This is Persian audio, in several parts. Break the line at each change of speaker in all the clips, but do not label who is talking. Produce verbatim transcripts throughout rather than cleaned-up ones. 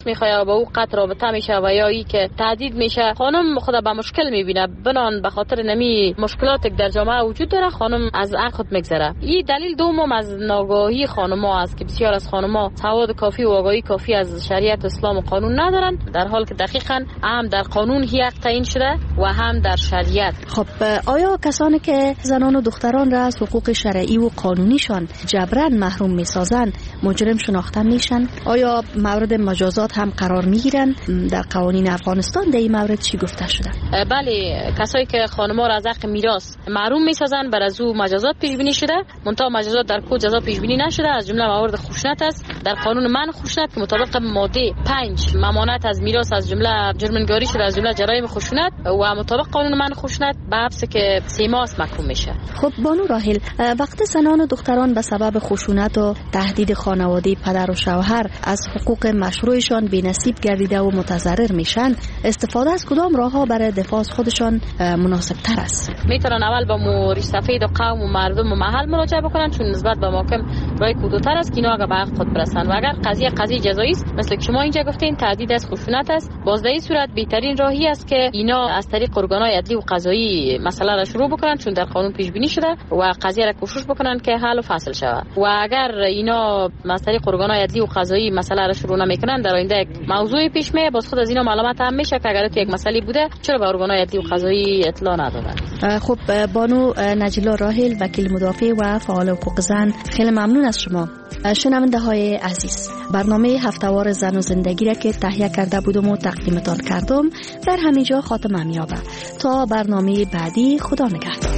میخواد با او قطع رابطه میشه و یا ای که تهدید میشه، خانم خود به مشکل میبینه. بنان به خاطر نمی مشکلات که در جامعه وجود داره، خانم از حق خود میگذره. این دلیل دوم از ناگاهی خانم‌ها است که بسیار از خانم‌ها سواد کافی و آگاهی کافی از شریعت اسلام و قانون ندارن، در حالی که دقیقاً هم در قانون هی حق تعیین شده و هم در شریعت.
خب آیا کسانی که زنان و دختران را از حقوق شرعی و قانونیشان جبران محروم میسازن مجرم شناخته میشن؟ آیا مورد مجازات هم قرار میگیرن؟ در قوانین افغانستان در این مورد چی گفته شده؟
بله، کسایی که خانم‌ها را از حق میراث محروم میسازن بر از او مجازات پیش بینی شده. منتها مجازات در کد جزا پیش بینی نشده. از جمله موارد خشونت است در قانون منع خشونت که مطابق ماده پنج ممانعت از میراث از جمله جرمنگاری شده، از جمله جرایم خشونت و مطابق قانون منع خشونت به حبس که سه ماه محکوم میشه.
خب بانو راحل، وقتی زنان و دختران به سبب خشونت و تهدید خانواده پدر و شوهر از حقوق مشروعشان بی‌نصیب گردیده و متضرر میشن، استفاده از کدام راهها برای دفاع از خودشان مناسب تر است؟
میتونن اول با مورد سفید و قوم و مردم و محل مراجعه بکنن، چون نسبت به محکم راه کدوتر است که اینا اگه به حق خود برسن. و اگر قضیه قضیه جزایی است مثل که شما اینجا گفتین تهدید از خشونت است، باز در این صورت بهترین راهی است که اینا از طریق ارگان‌های عدلی و قضایی مسئله را شروع بکنن، چون در قانون پیش بینی شده، و قضیه را کوشش بکنن که حل و فصل شود. و اگر اینا از طریق ارگان‌های عدلی و قضایی مسئله را شروع نمیکنن، در آینده موضوع پیش میاد، باز خود از اینا معلومات هم میشه که اگر تو یک مسئله بوده چرا به ارگان‌های عدلی و قضایی اطلاع ندادن.
خب بانو نجلا راحل، وکیل مدافع و فعال حقوق زن، خیلی ممنون از شما. شنونده های عزیز، برنامه هفته‌وار زن و زندگی را که تهیه کرده بودم و تقدیمتان کردم در همینجا خاتمه می‌یابد. تا برنامه بعدی، خدا نگهدار.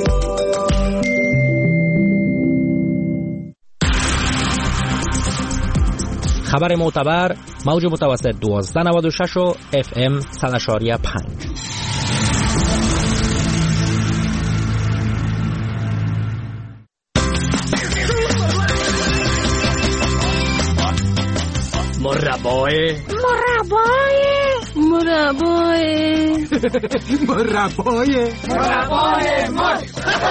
خبر معتبر، موج متوسط دوازده نود و شش و اف ام صد و پنج.
مربای
مربای
مربای مربای مربای مر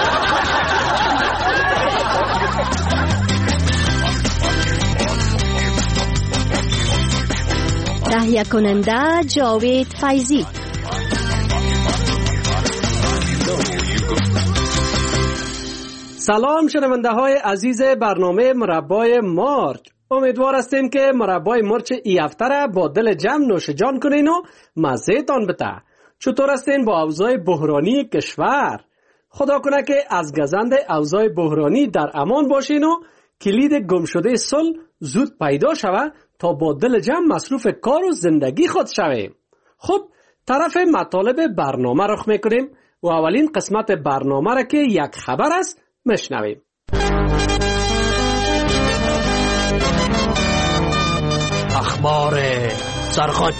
تهیه کننده جاوید فیضی.
سلام شنونده های عزیز برنامه مربای مارچ. امیدوار هستیم که مربای مرچ ای هفته را با دل جمع نوش جان کنین و مزه تان بده. چطور هستین با اوضاع بحرانی کشور؟ خدا کنه که از گزند اوضاع بحرانی در امان باشین و کلید گم شده صلح زود پیدا شود تا با دل جمع مصروف کار و زندگی خود شویم. خب طرف مطالب برنامه رخ میکنیم و اولین قسمت برنامه را که یک خبر است مشنویم.
اخبار سرخوش.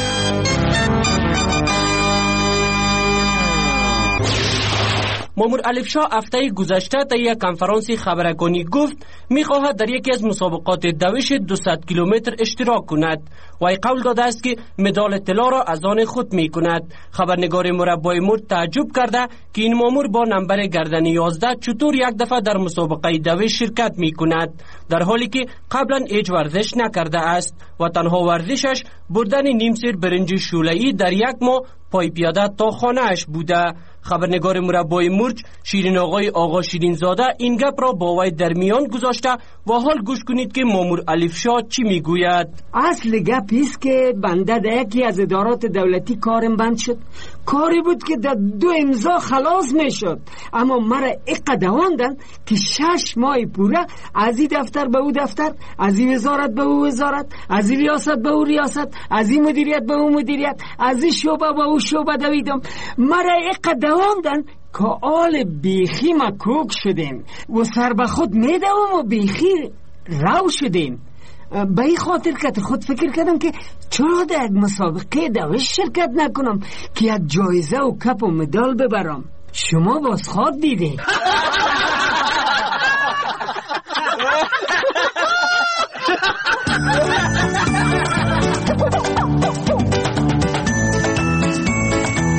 مامور الف شاه هفته گذشته در یک کنفرانسی خبررسانی گفت میخواهد در یکی از مسابقات دوش دویست کیلومتر اشتراک کند و ای قول داده است که مدال طلا را از آن خود میکند. خبرنگار مربای مرد تعجب کرده که این مامور با نمبر گردن یازده چطور یک دفعه در مسابقه دوش شرکت میکند، در حالی که قبلا هیچ ورزش نکرده است و تنها ورزشش بردن نیم سیر برنج شوله‌ای در یک ماه پای پیاده تا خانه اش بوده. خبرنگار مربای مرج شیرین آقای آقا شیرین زاده این گپ را با وی در میان گذاشته و حال گوش کنید که مامور الف شاه چی میگوید.
اصل گپ است که بنده در یکی از ادارات دولتی کارم بند شد. کاری بود که در دو امضا خلاص میشد، اما مرا اقدواندن که شش ماه پوره از این دفتر به او دفتر، از این وزارت به او وزارت، از این ریاست به او ریاست، از این مدیریت به او مدیریت، از این شعبه به او شعبه دویدم. مرا اقدواندن که آل بیخی مکوک شدیم و سر به خود میدوم و بیخی رو شدیم. به این خاطر که خود فکر کردم که چرا در یک مسابقه دوش شرکت نکنم که یک جایزه و کپ و مدال ببرم. شما باز خواد دیده.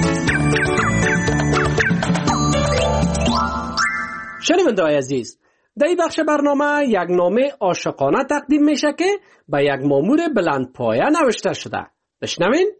شنونده‌های عزیز، در این بخش برنامه یک نامه عاشقانه تقدیم میشه که به یک مامور بلند پایه نوشته شده. بشنوین.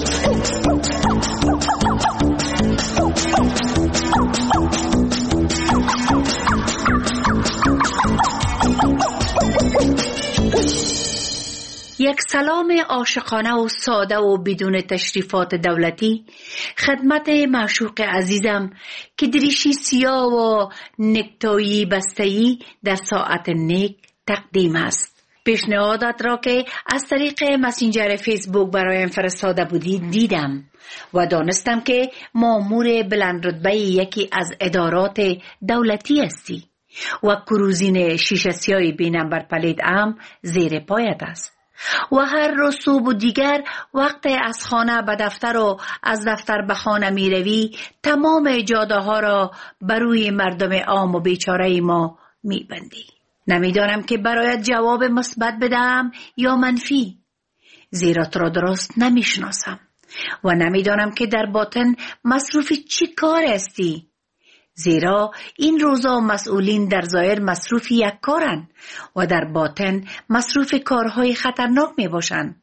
یک سلام عاشقانه و ساده و بدون تشریفات دولتی خدمت معشوق عزیزم که دریشی سیاه و نکتایی بسته‌ای در ساعت نیک تقدیم است. پیشنهادات را که از طریق مسنجر فیسبوک برایم فرستاده بودی دیدم و دانستم که مامور بلند رتبه یکی از ادارات دولتی هستی و کروزین شیشه سیاه بی نمبر پلید هم زیر پایت است و هر روز صبح و دیگر وقت از خانه به دفتر و از دفتر به خانه می روی تمام جاده ها را بروی مردم عام و بیچاره ما می بندی. نمیدانم که برایت جواب مثبت بدم یا منفی، زیرا تو را درست نمی شناسم و نمیدانم که در باطن مصروف چی کار هستی، زیرا این روزا مسئولین در ظاهر مصروف یک کارن و در باطن مصروف کارهای خطرناک می باشن.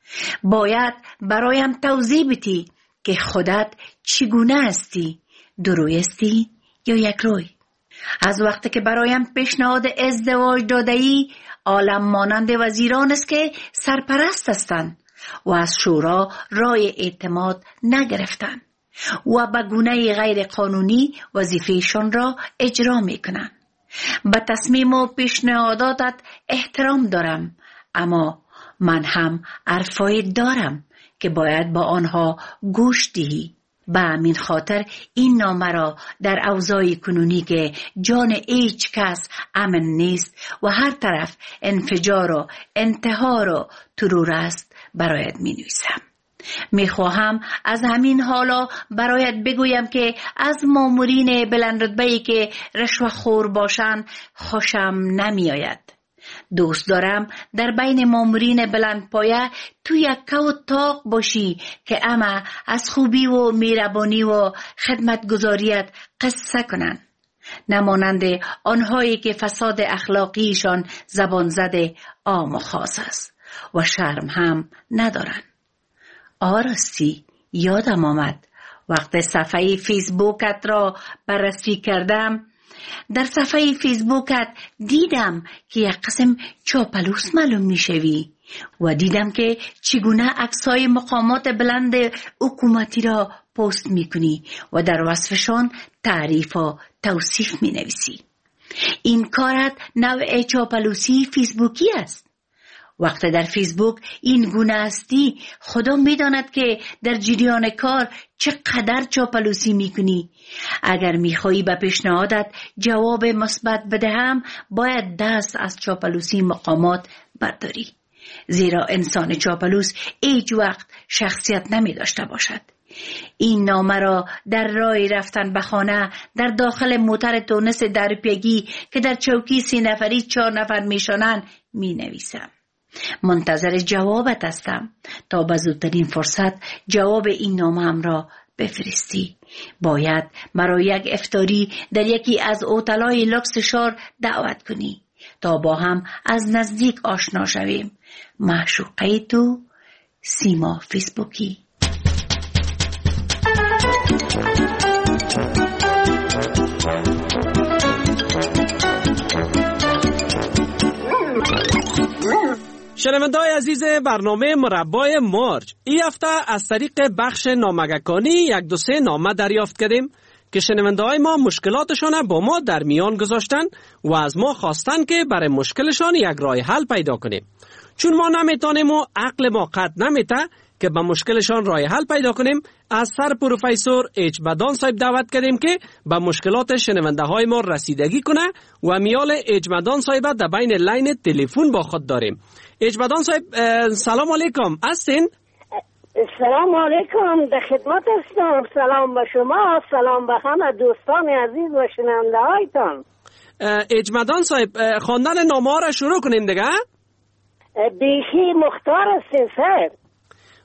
باید برایم توضیح بدی که خودت چگونه هستی، دروی هستی یا یک روی؟ از وقتی که برایم پیشنهاد ازدواج داده‌ای عالم مانند وزیران است که سرپرست هستند و از شورا رای اعتماد نگرفتند و به گونه غیر قانونی وظیفه‌شان را اجرا می‌کنند. به تصمیم و پیشنهاداتت احترام دارم، اما من هم حرفای دارم که باید با آنها گوش دهی. به همین خاطر این نامه را در اوضاع کنونی که جان هیچ کس امن نیست و هر طرف انفجار و انتحار و ترور است برایت می نویسم. می خواهم از همین حالا برایت بگویم که از مامورین بلند رتبه‌ای که رشوه خور باشند خوشم نمی آید. دوست دارم در بین مامورین بلند پایه تو یک کو تاق باشی که اما از خوبی و مهربانی و خدمتگزاریت قصه کنن، نمانند آنهایی که فساد اخلاقیشان زبان زده عام و خاص است و شرم هم ندارن. آراستی یادم آمد وقت صفحه فیسبوکت را بررسی کردم، در صفحه فیسبوکت دیدم که یک قسم چاپلوس معلوم میشوی و دیدم که چگونه عکسای مقامات بلند حکومتی را پست میکنی و در وصفشان تعریف و توصیف مینویسی. این کارت نوع چاپلوسی فیسبوکی است. وقت در فیسبوک این گونه هستی خدا میداند که در جریان کار چقدر چاپلوسی میکنی. اگر میخوایی به پیشنهادت جواب مثبت بدهم باید دست از چاپلوسی مقامات برداری، زیرا انسان چاپلوس هیچ وقت شخصیت نمی داشته باشد. این نامه را در راه رفتن به خانه در داخل موتر تونس درپیگی که در چوکی سی نفری چهار نفر میشانند می نویسم. منتظر جوابت هستم تا به زودترین فرصت جواب این نامه‌ام را بفرستی. باید مرا یک افطاری در یکی از هتل‌های لوکس شهر دعوت کنی تا با هم از نزدیک آشنا شویم. معشوقه تو، سیما فیسبوکی.
شنونده‌های عزیز برنامه مربای مارج، این هفته از طریق بخش نامگکانی یک دو سه نامه دریافت کردیم که شنونده‌های ما مشکلاتشان با ما در میان گذاشتن و از ما خواستن که برای مشکلشان یک راه حل پیدا کنیم. چون ما نمیتونیم و عقل ما قد نمیته که به مشکلشان راه حل پیدا کنیم، از سر پروفسور اجمدان صاحب دعوت کردیم که به مشکلات شنونده های ما رسیدگی کنه و میال اجمدان صاحب در بین لین تلفن با خود داریم. اجمدان صاحب سلام علیکم، هستین؟
سلام علیکم، در خدمت هستم. سلام به شما، سلام به همه دوستان عزیز و شنونده هایتان.
اجمدان صاحب خواندن نامه ها را شروع کنیم دیگه.
بیخی مختار هستین صاحب.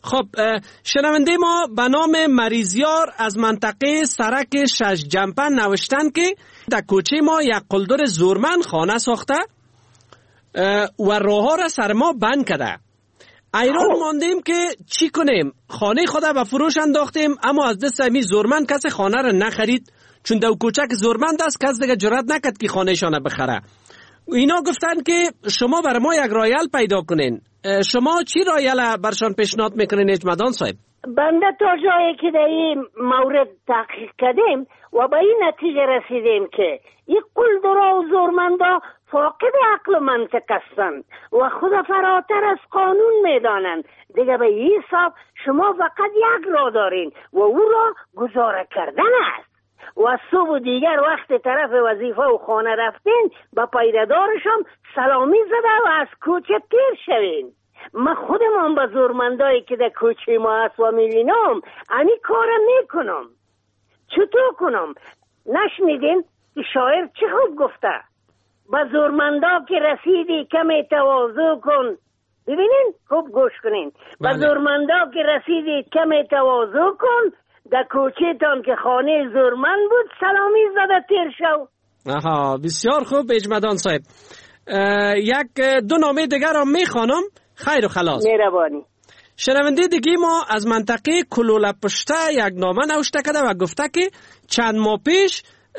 خب شنونده ما به نام مریضیار از منطقه سرک شش جمپن نوشتن که در کوچه ما یک قلدر زورمن خانه ساخته و راه ها را سر ما بند کرده. ایران ماندیم که چی کنیم؟ خانه خود به فروش انداختیم، اما از دست امی زورمن کسی خانه را نخرید، چون دو کوچک زورمند است کس دیگه جرئت نکرد که خانه شانه بخره. اینا گفتن که شما بر ما یک رایل پیدا کنین. شما چی رایل برشان پیشنهاد میکنین اجمدان صاحب؟
بنده تا جایی که در این مورد تحقیق کردیم و به این نتیجه رسیدیم که این قلدرها و زورمندا فاقد عقل و منطق هستند و خود فراتر از قانون میدانند. دیگه به این حساب شما فقط یک راه دارین و او را گزاره کردن است و صبح و دیگر وقت طرف وظیفه و خانه رفتین با پیدادارشم سلامی زده و از کوچه تیر شوین. من خودم با زورمندایی که در کوچه ما هست و میبینم امی کارم میکنم. چطور کنم؟ نشنیدین که شاعر چه خوب گفته؟ با زورمندا که رسیدی کمی تواضع کن. ببینین خوب گوش کنین. با زورمندا که رسیدی کمی تواضع کن، در کوچه تان که خانه زورمن بود سلامی زده تیر شو.
آها بسیار خوب اجمدان صاحب. یک دو نامه دیگر را میخوانم. خیر و خلاص.
مهربانی.
شنونده دیگه ما از منطقه کلوله پشته یک نامه نوشته کرده و گفته که چند ماه پیش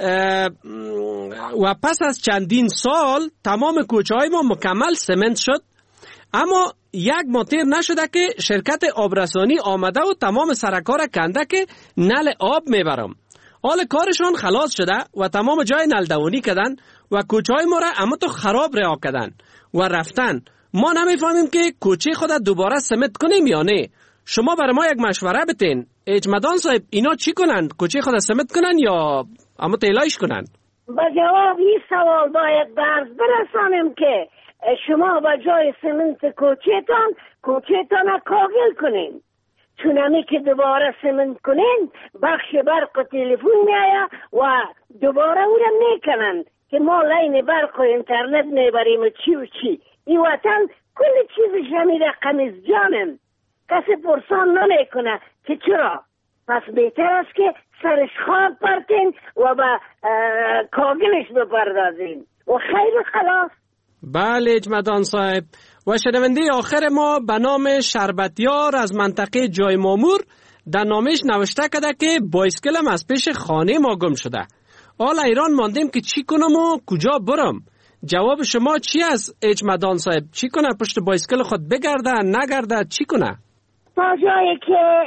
و پس از چندین سال تمام کوچه های ما مکمل سمنت شد، اما یک ماه تیر نشده که شرکت آبرسانی آمده و تمام سرکار کنده که نل آب میبرم. حال کارشون خلاص شده و تمام جای نل دوانی کردن و کوچه های ما را اما تو خراب رها کردن و رفتن. ما نمیفهمیم که کوچه خود دوباره سمت کنیم یا نه. شما برای ما یک مشوره بتین اجمدان صاحب، اینا چی کنند؟ کوچه خود سمت کنند یا اما تیلایش کنند؟
با جواب این سوال باید درس برسانیم که شما با جای سمنت کوچه تان کوچه تان کاغل کنین، چون همی که دوباره سمنت کنین بخش برق و تلفون میآید و دوباره او را میکنند که ما لین برق و اینترنت میبریم و چی و چی. این وطن کل چیزش همی رقم جانم، کسی پرسان نمیکنه که چرا. پس بهتر است که سرش خاک پرتین و با کاغلش بپردازین و خیر خلاص.
بله اجمدان صاحب. و شنونده آخر ما به نام شربتیار از منطقه جای مامور در نامش نوشته کرده که بایسکلم از پیش خانه ما گم شده. حالا ایران ماندیم که چی کنم و کجا برم. جواب شما چی است اجمدان صاحب؟ چی کنه؟ پشت بایسکل خود بگرده نگرده چی کنه؟
تا جایی که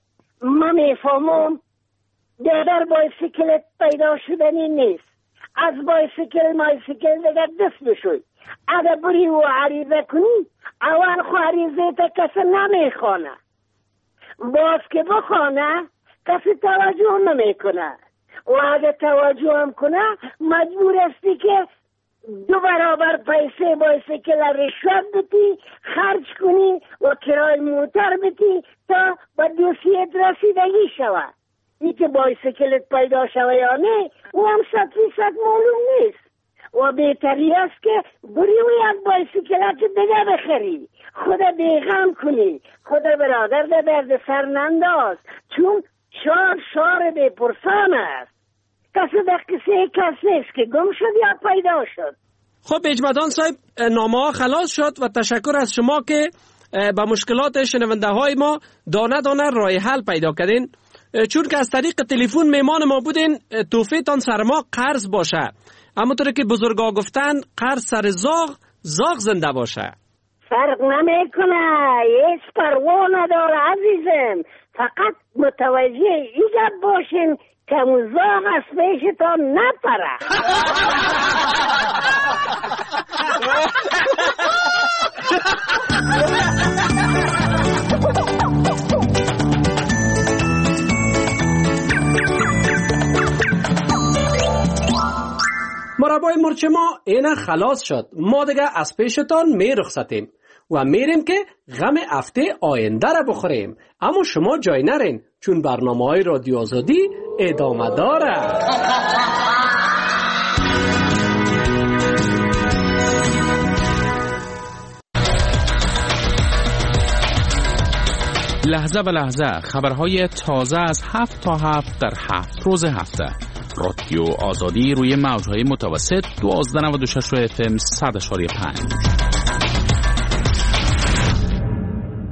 من میفهمم دیگر بایسکلت پیدا شدنی نیست. از بایسکل مایسکل دیگر دست بشوی. اگر بری و عریضه کنی اول خو عریضه تا کسی نمیخوانه، باز که بخوانه کسی توجه نمیکنه و اگر توجه هم کنه مجبور استی که دو برابر پیسه بایسکل رشوت بتی خرج کنی و کرای موتر بتی تا با دوسیت رسیدگی شوه. این که بایسکلت پیدا شوه یا نه او هم صد فیصد معلوم نیست و بهتری است که بری و یک بایسکلت دیگه بخری، خدا بیغم کنی، خدا برادر ده درد سر ننداز، چون شار شار بی پرسان است. کسی در قصه کس نیست که گم شد یا پیدا شد.
خب اجمدان صاحب نامه ها خلاص شد و تشکر از شما که با مشکلات شنونده های ما دانه دانه راه حل پیدا کردین. چون که از طریق تلفن میمان ما بودین توفیق تان سر ما قرض باشه، اما طوری که بزرگا گفتن قرض سر زاغ زاغ زنده باشه.
فرق نمیکنه، هیچ پروا نداره عزیزم، فقط متوجه ایجاب باشین که زاغ از پیشتان نپره.
مربای مرچ ما اینا خلاص شد. ما دیگه از پیشتان می رخصتیم و میریم که غم هفته آینده را بخوریم. اما شما جای نرین چون برنامه های رادیو آزادی ادامه داره.
لحظه به لحظه خبرهای تازه از هفت تا هفت در هفت روز هفته. رادیو آزادی روی موجهای متوسط دوازده نود و شش اف ام صد و پنج.